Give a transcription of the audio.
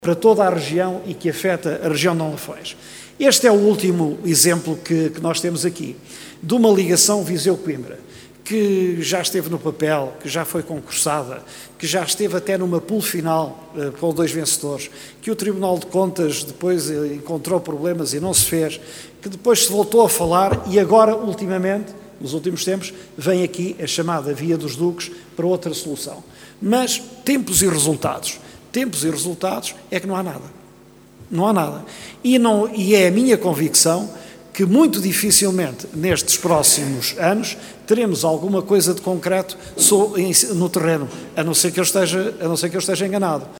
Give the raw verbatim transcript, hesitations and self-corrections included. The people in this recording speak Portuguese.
para toda a região e que afeta a região de Lafões. Este é o último exemplo que, que nós temos aqui, de uma ligação Viseu-Coimbra, que já esteve no papel, que já foi concursada, que já esteve até numa pool final uh, com dois vencedores, que o Tribunal de Contas depois uh, encontrou problemas e não se fez, que depois se voltou a falar e agora, ultimamente, nos últimos tempos, vem aqui a chamada Via dos Duques para outra solução. Mas tempos e resultados. Tempos e resultados é que não há nada. Não há nada. E, não, e é a minha convicção que muito dificilmente, nestes próximos anos, teremos alguma coisa de concreto no terreno, a não ser que eu esteja, a não ser que eu esteja enganado.